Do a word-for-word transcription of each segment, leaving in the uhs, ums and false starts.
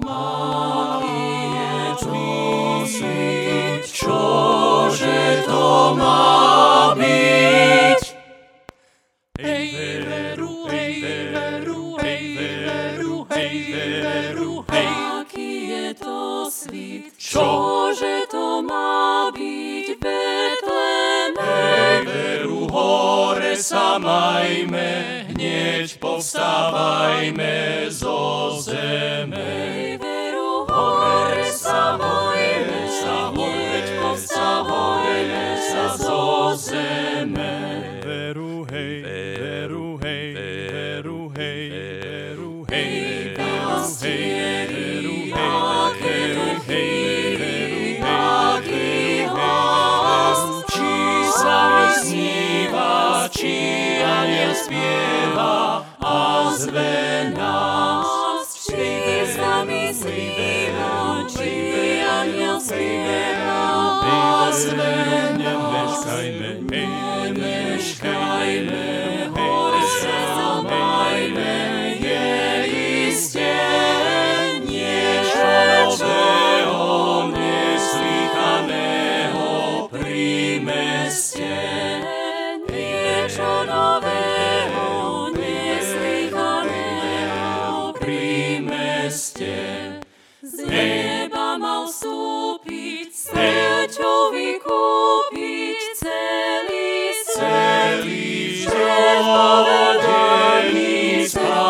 má, je to sviet, čože to má byť. Hej veru, hej veru, hej veru, hej veru, hej. Aký je to sviet, čože to má byť v Betleme. Hej veru, hore sa majme, hneď povstávajme zo zeme. Hej veru, hore sa majme, sa hneď povstávajme sa zo zeme. Veru, hej, veru, hej, veru, hej, veru, hej, veru, hej, veru, hej, veru, hej, veru, hej, či sa mi sníva, či aniel spieva a zve nás. Či sa mi sníva, či aniel spieva a zve nás. Nemeškajme, hej, Nemeškajme, hore sa majme, je iste niečo nového, neslychaného pri meste. Niečo nového, neslychaného pri meste. Z neba mal vstúpiť, smrťou vykúpiť celý celý svet povedený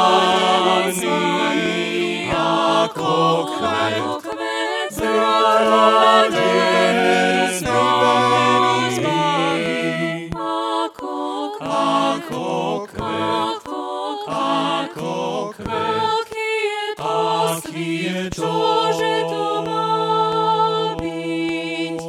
spávaný, ako kvet zrodený spávaný, ako kvet, ako kvet, aký je to, že to má byť.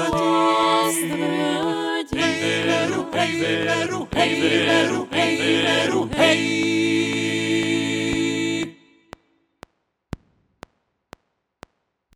Hej veru, hej veru, hej veru, hej veru,